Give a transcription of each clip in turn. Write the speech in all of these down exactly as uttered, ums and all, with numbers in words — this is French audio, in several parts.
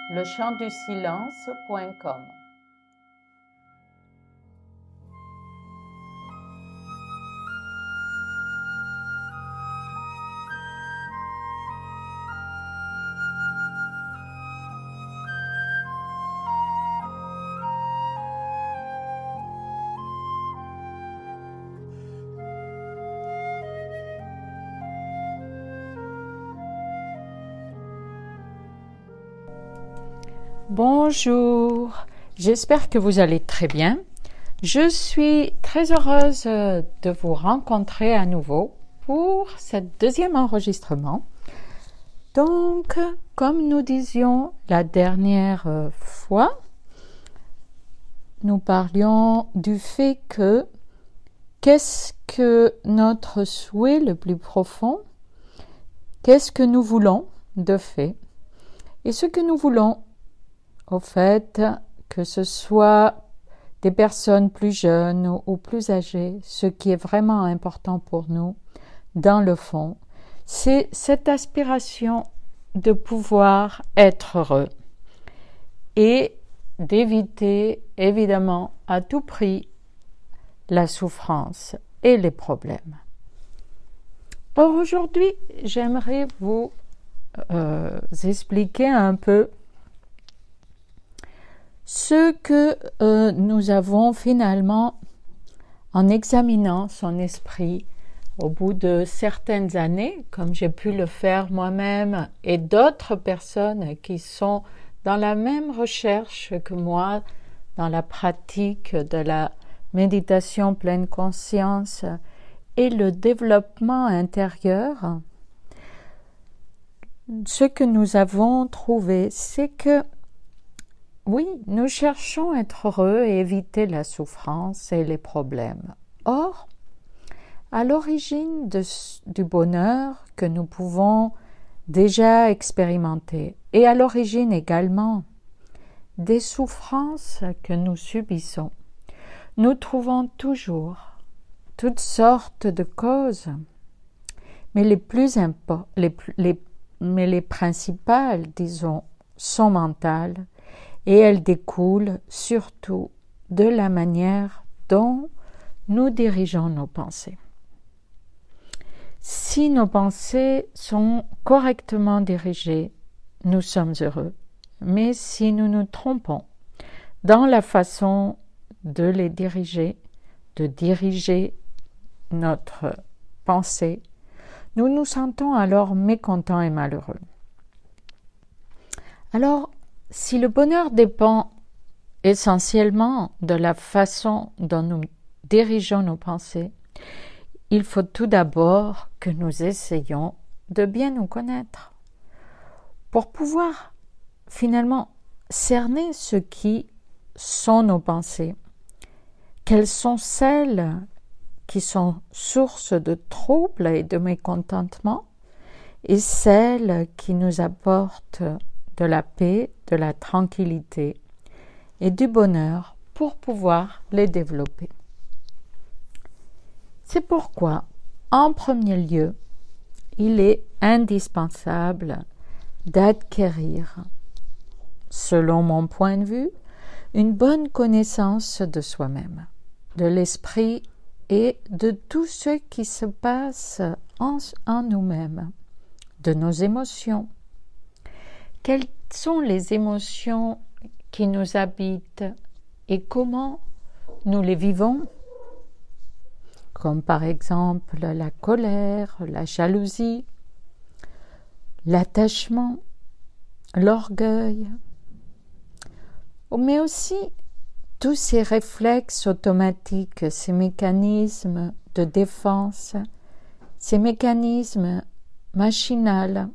le chant du silence point com. Bonjour, j'espère que vous allez très bien. Je suis très heureuse de vous rencontrer à nouveau pour ce deuxième enregistrement. Donc, comme nous disions la dernière fois, nous parlions du fait que qu'est-ce que notre souhait le plus profond, qu'est-ce que nous voulons de fait, et ce que nous voulons au fait, que ce soit des personnes plus jeunes ou, ou plus âgées, ce qui est vraiment important pour nous, dans le fond, c'est cette aspiration de pouvoir être heureux et d'éviter, évidemment, à tout prix, la souffrance et les problèmes. Or, aujourd'hui, j'aimerais vous euh, expliquer un peu ce que euh, nous avons finalement, en examinant son esprit au bout de certaines années, comme j'ai pu le faire moi-même et d'autres personnes qui sont dans la même recherche que moi, dans la pratique de la méditation pleine conscience et le développement intérieur, ce que nous avons trouvé, c'est que oui, nous cherchons à être heureux et éviter la souffrance et les problèmes. Or, à l'origine de, du bonheur que nous pouvons déjà expérimenter et à l'origine également des souffrances que nous subissons, nous trouvons toujours toutes sortes de causes, mais les plus impo- les, les, mais les principales, disons, sont mentales. Et elle découle surtout de la manière dont nous dirigeons nos pensées. Si nos pensées sont correctement dirigées, nous sommes heureux. Mais si nous nous trompons dans la façon de les diriger, de diriger notre pensée, nous nous sentons alors mécontents et malheureux. Alors, si le bonheur dépend essentiellement de la façon dont nous dirigeons nos pensées, il faut tout d'abord que nous essayions de bien nous connaître pour pouvoir finalement cerner ce qui sont nos pensées, quelles sont celles qui sont source de troubles et de mécontentement et celles qui nous apportent de la paix, de la tranquillité et du bonheur pour pouvoir les développer. C'est pourquoi, en premier lieu, il est indispensable d'acquérir, selon mon point de vue, une bonne connaissance de soi-même, de l'esprit et de tout ce qui se passe en, en nous-mêmes, de nos émotions. Quelles sont les émotions qui nous habitent et comment nous les vivons? Comme par exemple la colère, la jalousie, l'attachement, l'orgueil, mais aussi tous ces réflexes automatiques, ces mécanismes de défense, ces mécanismes machinaux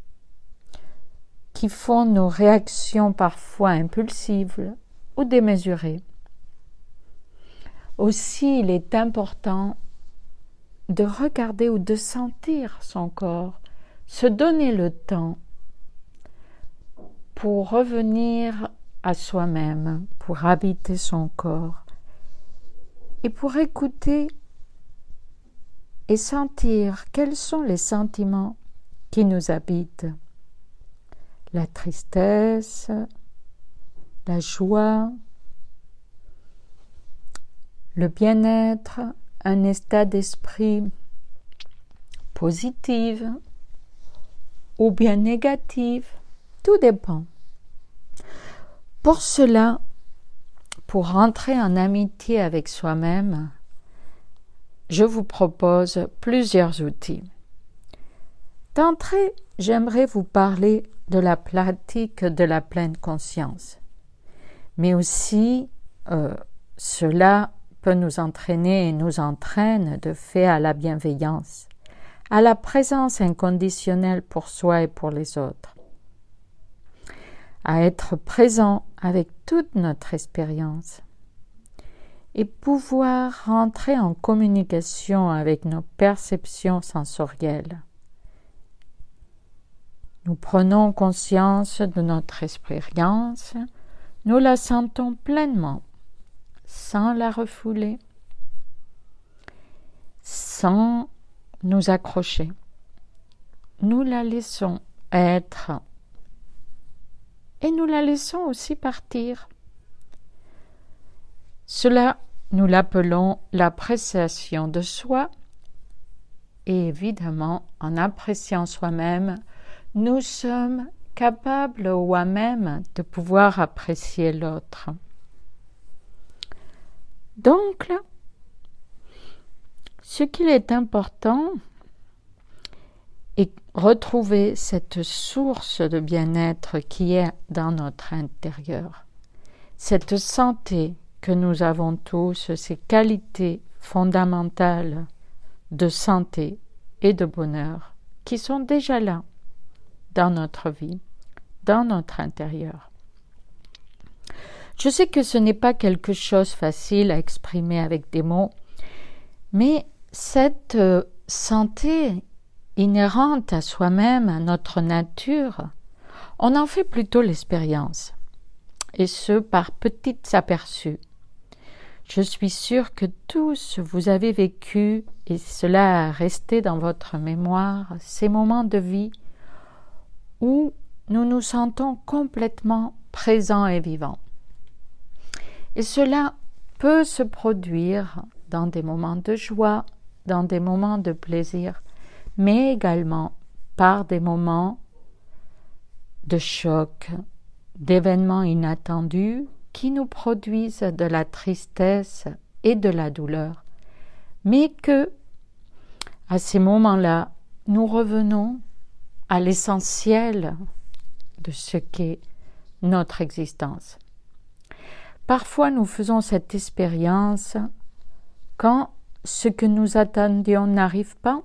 qui font nos réactions parfois impulsives ou démesurées. Aussi, il est important de regarder ou de sentir son corps, se donner le temps pour revenir à soi-même, pour habiter son corps et pour écouter et sentir quels sont les sentiments qui nous habitent. la tristesse, la joie, le bien-être, un état d'esprit positif ou bien négatif, tout dépend. Pour cela, pour entrer en amitié avec soi-même, je vous propose plusieurs outils. D'entrée, j'aimerais vous parler de la pratique de la pleine conscience. Mais aussi, euh, cela peut nous entraîner et nous entraîne de fait à la bienveillance, à la présence inconditionnelle pour soi et pour les autres, à être présent avec toute notre expérience et pouvoir rentrer en communication avec nos perceptions sensorielles. Nous prenons conscience de notre expérience, nous la sentons pleinement, sans la refouler, sans nous accrocher. Nous la laissons être et nous la laissons aussi partir. Cela, nous l'appelons l'appréciation de soi et évidemment, en appréciant soi-même, nous sommes capables ou à même de pouvoir apprécier l'autre. Donc, là, ce qu'il est important est retrouver cette source de bien-être qui est dans notre intérieur. Cette santé que nous avons tous, ces qualités fondamentales de santé et de bonheur qui sont déjà là dans notre vie, dans notre intérieur. Je sais que ce n'est pas quelque chose facile à exprimer avec des mots, mais cette euh, santé inhérente à soi-même, à notre nature, on en fait plutôt l'expérience, et ce par petits aperçus. Je suis sûre que tous vous avez vécu, et cela a resté dans votre mémoire, ces moments de vie où nous nous sentons complètement présents et vivants. Et cela peut se produire dans des moments de joie, dans des moments de plaisir, mais également par des moments de choc, d'événements inattendus qui nous produisent de la tristesse et de la douleur, mais que, à ces moments-là, nous revenons à l'essentiel de ce qu'est notre existence. Parfois, nous faisons cette expérience quand ce que nous attendions n'arrive pas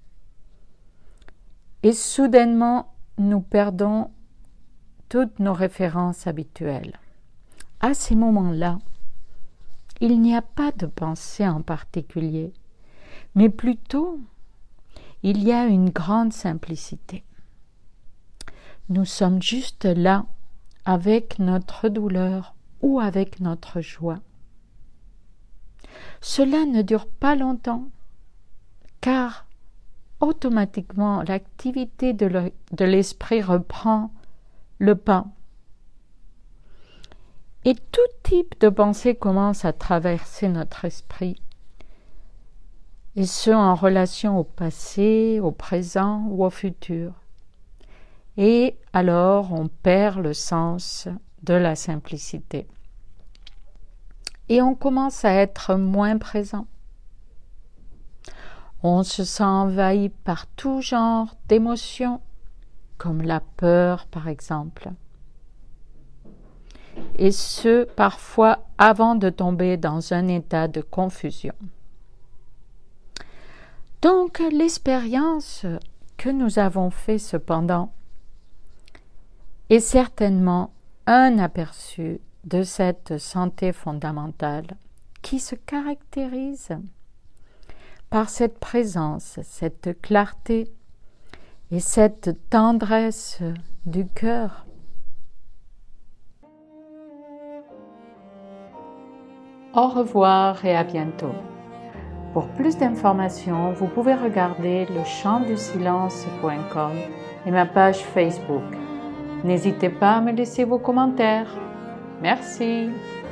et soudainement, nous perdons toutes nos références habituelles. À ces moments-là, il n'y a pas de pensée en particulier, mais plutôt, il y a une grande simplicité. Nous sommes juste là avec notre douleur ou avec notre joie. Cela ne dure pas longtemps, car automatiquement l'activité de, le, de l'esprit reprend le pas. Et tout type de pensée commence à traverser notre esprit, et ce en relation au passé, au présent ou au futur. Et alors on perd le sens de la simplicité. Et on commence à être moins présent. On se sent envahi par tout genre d'émotions, comme la peur par exemple. Et ce, parfois avant de tomber dans un état de confusion. Donc, l'expérience que nous avons fait cependant est certainement un aperçu de cette santé fondamentale qui se caractérise par cette présence, cette clarté et cette tendresse du cœur. Au revoir et à bientôt. Pour plus d'informations, vous pouvez regarder le chant du silence point com et ma page Facebook. N'hésitez pas à me laisser vos commentaires. Merci.